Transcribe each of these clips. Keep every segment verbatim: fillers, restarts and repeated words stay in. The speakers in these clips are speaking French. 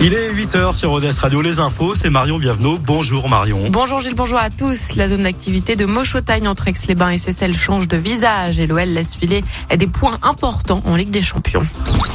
Il est huit heures sur O D S Radio, les infos, c'est Marion Bienvenue. Bonjour Marion. Bonjour Gilles, bonjour à tous. La zone d'activité de Mochotagne entre Aix-les-Bains et Seyssel change de visage et l'O L laisse filer des points importants en Ligue des Champions.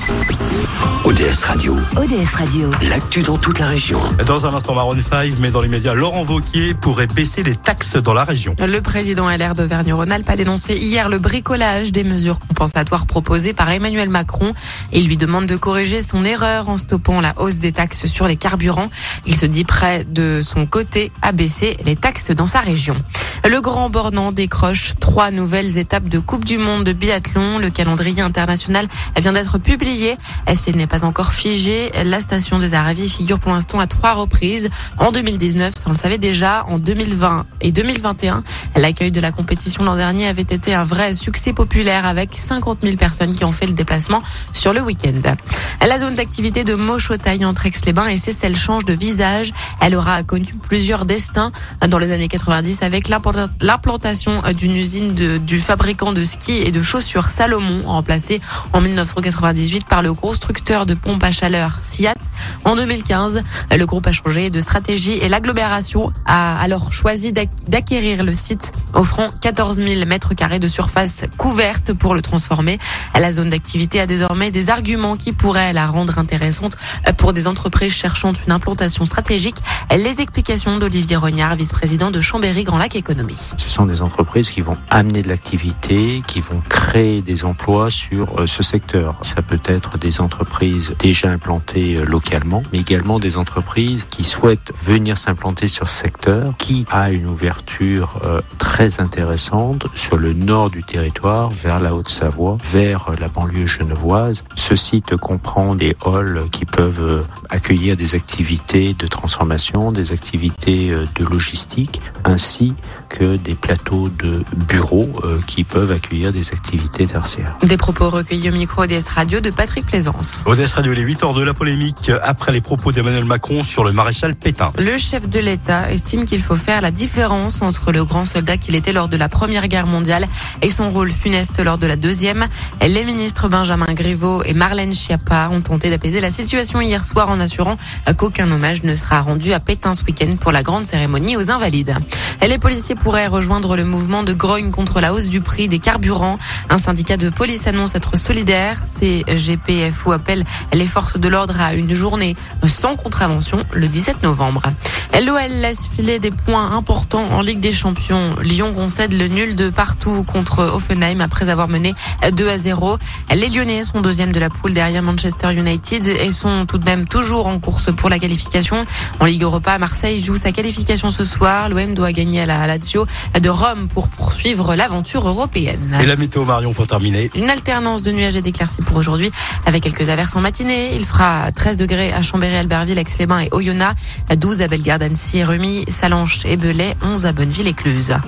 O D S Radio. O D S Radio. L'actu dans toute la région. Dans un instant Maroon cinq, mais dans les médias, Laurent Wauquiez pourrait baisser les taxes dans la région. Le président L R d'Auvergne-Rhône-Alpes a dénoncé hier le bricolage des mesures compensatoires proposées par Emmanuel Macron. Il lui demande de corriger son erreur en stoppant la hausse des taxes sur les carburants. Il se dit prêt de son côté à baisser les taxes dans sa région. Le Grand Bornand décroche trois nouvelles étapes de Coupe du Monde de biathlon. Le calendrier international vient d'être publié. S'il n'est pas encore figé, la station des Aravis figure pour l'instant à trois reprises. En deux mille dix-neuf, ça on le savait déjà, en deux mille vingt et deux mille vingt et un, l'accueil de la compétition l'an dernier avait été un vrai succès populaire avec cinquante mille personnes qui ont fait le déplacement sur le week-end. La zone d'activité de Mochotagne entre Aix-les-Bains et Seyssel change de visage. Elle aura connu plusieurs destins dans les années quatre-vingt-dix avec l'implantation d'une usine de, du fabricant de skis et de chaussures Salomon, remplacée en mille neuf cent quatre-vingt-dix-huit par le constructeur de pompes à chaleur Siat. En deux mille quinze, le groupe a changé de stratégie et l'agglomération a alors choisi d'acquérir le site, offrant quatorze mille mètres carrés de surface couverte pour le transformer. La zone d'activité a désormais des arguments qui pourraient la rendre intéressante pour des entreprises cherchant une implantation stratégique. Les explications d'Olivier Rognard, vice-président de Chambéry Grand Lac Économie. Ce sont des entreprises qui vont amener de l'activité, qui vont créer des emplois sur ce secteur. Ça peut être des entreprises déjà implantées localement, mais également des entreprises qui souhaitent venir s'implanter sur ce secteur, qui a une ouverture euh, très intéressante sur le nord du territoire, vers la Haute-Savoie, vers la banlieue genevoise. Ce site comprend des halls qui peuvent accueillir des activités de transformation, des activités de logistique, ainsi que des plateaux de bureaux euh, qui peuvent accueillir des activités tertiaires. Des propos recueillis au micro O D S Radio de Patrick Plaisance. O D S Radio, les huit heures de la polémique après les propos d'Emmanuel Macron sur le maréchal Pétain. Le chef de l'État estime qu'il faut faire la différence entre le grand soldat qu'il était lors de la Première Guerre mondiale et son rôle funeste lors de la Deuxième. Les ministres Benjamin Griveaux et Marlène Schiappa ont tenté d'apaiser la situation hier soir en assurant qu'aucun hommage ne sera rendu à Pétain ce week-end pour la grande cérémonie aux Invalides. Les policiers pourraient rejoindre le mouvement de grogne contre la hausse du prix des carburants. Un syndicat de police annonce être solidaire. C G P F O appelle les forces de l'ordre à une journée sans contravention le dix-sept novembre. L'O L laisse filer des points importants en Ligue des Champions. Lyon concède le nul de partout contre Hoffenheim après avoir mené deux à zéro. Les Lyonnais sont deuxième de la poule derrière Manchester United et sont tout de même toujours en course pour la qualification. En Ligue Europa, Marseille joue sa qualification ce soir. L'O M doit gagner à la Lazio de Rome pour poursuivre l'aventure européenne. Et la météo Marion pour terminer. Une alternance de nuages et d'éclaircies pour aujourd'hui avec quelques averses en matinée. Il fera treize degrés à Chambéry, Albertville, Aix-les-Bains et Oyonnax, douze à Bellegarde, Annecy et Remy, Salanches et Belay, onze à Bonneville et Cluse.